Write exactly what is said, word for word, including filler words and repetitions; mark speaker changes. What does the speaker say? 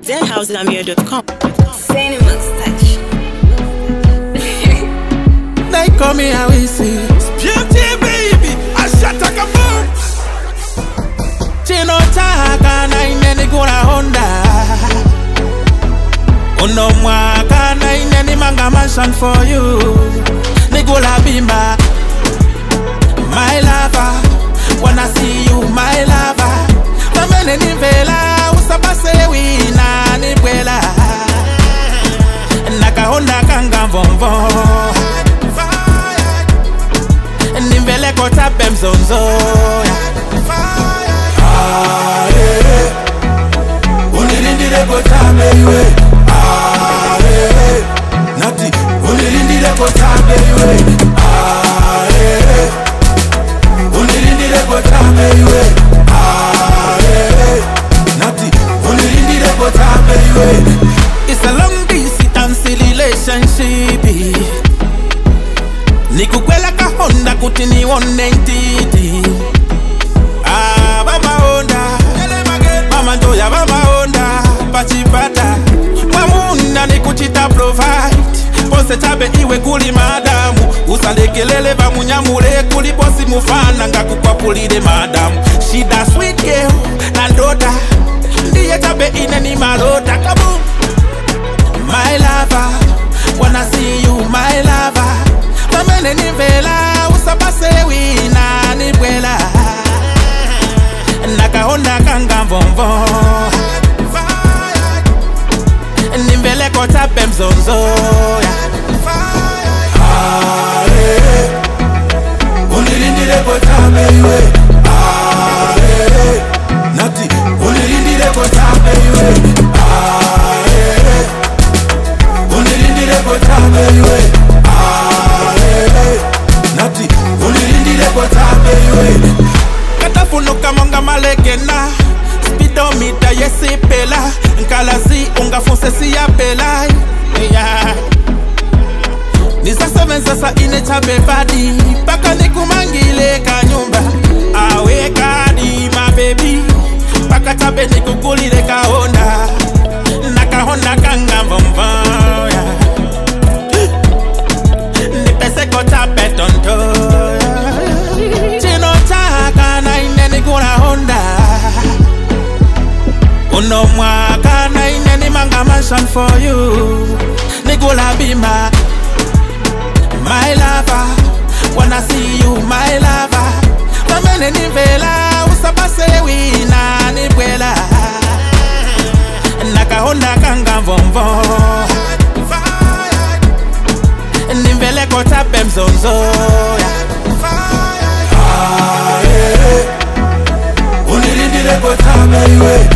Speaker 1: zen house namir dot com.
Speaker 2: Cinemas touch.
Speaker 3: They call me how we see.
Speaker 4: Beauty baby, I shut like a bird.
Speaker 3: Chino chaka na ineni gura Honda. Uno mwaka na ineni manga mansion for you. Nigula bimba, my lover. Wanna see you, my lover. Kamene nivela, usabase wina nibwela. Naka Honda kanga vomvo. Nivele kota bemzonzo.
Speaker 4: Ah, yeah. Unilindile kota baby. Ah, yeah. Nati, unilindile kota baby. Ah, yeah. Unilindile kota baby. Ah, yeah. Nati, unilindile kota baby.
Speaker 3: It's a long distance relationship. Nikukwela ka Honda kutini one entity. Ah, Mama Honda, Mama Ndoya, Mama Honda, Pachipata. Mamuna nikuchita provide. Pose chabe iwe kuli madamu. Usalekelele ba munyamule kuli posi mufana nga kukwapulide madamu. She da sweet girl, na ndoda. Ndiye chabe ine ni malota. Kaboom! My lover, wanna see you, my lover. Kamene nivela, usabase wina nibwela. Naka Honda kanga vomvo. Nivele kota bemzonzo.
Speaker 4: Ah, yeah. Unilindile kota baby. Ah, yeah. Nati, unilindile kota baby. Ah, yeah. Unilindile kota baby. Ah, yeah. Nati, unilindile kota baby.
Speaker 3: Katafunuka monga malekena. Speedometer yesi pela. Nkalazi unga fonse siya pela. Yeah. Nisa seven sasa ine chabe badi. Paka nikumangile kanyumba. Awe kadi my baby. Paka chabe nikukulile ka Honda. Naka Honda kanga vomva. Nipese kota betonto. Chino chaka na ineni gura Honda. Uno mwaka na ineni manga mansion for you. Nigula bima, my lover. Wanna see you, my lover. Kamene nivela, usabase wina nibwela. Naka Honda kanga vomvo. Nivele kota bemzonzo.
Speaker 4: Ah, yeah. Unilindile kota baby.